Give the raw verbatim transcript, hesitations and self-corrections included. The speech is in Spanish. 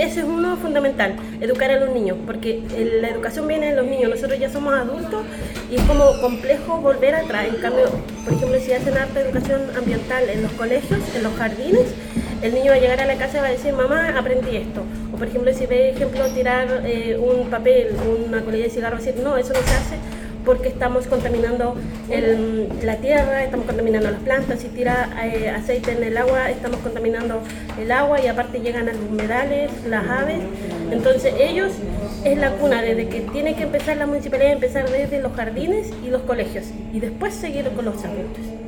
ese es uno fundamental, educar a los niños, porque la educación viene de los niños, nosotros ya somos adultos y es como complejo volver atrás. En cambio, por ejemplo, si hacen harta educación ambiental en los colegios, en los jardines, el niño va a llegar a la casa y va a decir, mamá, aprendí esto. O por ejemplo, si ve, ejemplo, tirar eh, un papel, una colilla de cigarro, decir, no, eso no se hace porque estamos contaminando el, la tierra, estamos contaminando las plantas. Si tira eh, aceite en el agua, estamos contaminando el agua y aparte llegan a los humedales, las aves. Entonces ellos es la cuna desde que tiene que empezar la municipalidad, empezar desde los jardines y los colegios y después seguir con los adultos.